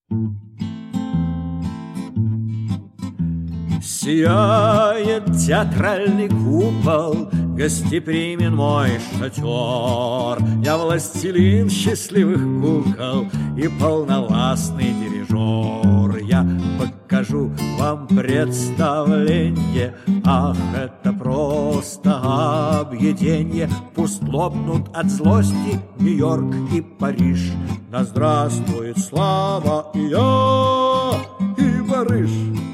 Сияет театральный купол, гостеприимен мой шатер. Я властелин счастливых кукол и полновластный дирижер. Я покажу вам представление, ах, это просто объеденье. Пусть лопнут от злости Нью-Йорк и Париж. Да здравствует слава и я, и Париж.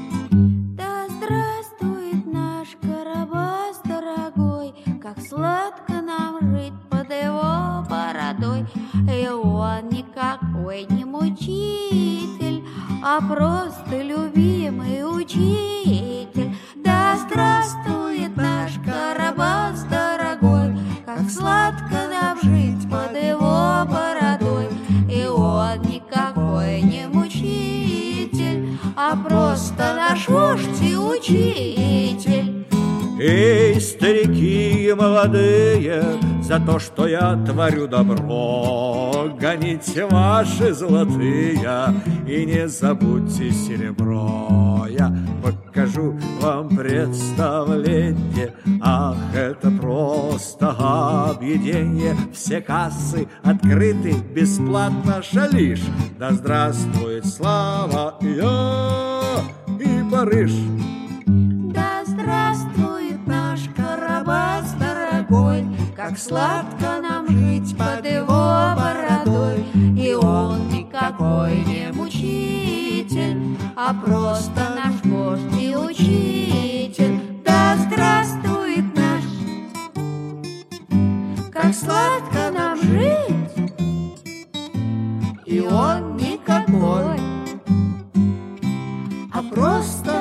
Сладко нам жить под его бородой, и он никакой не мучитель, а просто любимый учитель. Да здравствует наш Карабас дорогой, как сладко нам жить под его бородой, и он никакой не мучитель, а просто наш вождь и учитель. Эй, старики молодые, за то, что я творю добро, гоните ваши золотые и не забудьте серебро. Я покажу вам представление, ах, это просто объеденье. Все кассы открыты, бесплатно шалишь. Да здравствует слава и я, и Париж. Да здравствует наш Карабас дорогой, как сладко нам жить под его бородой, и он никакой не мучитель, а просто наш вождь и учитель. Да здравствует наш, как сладко нам жить, и он никакой, а просто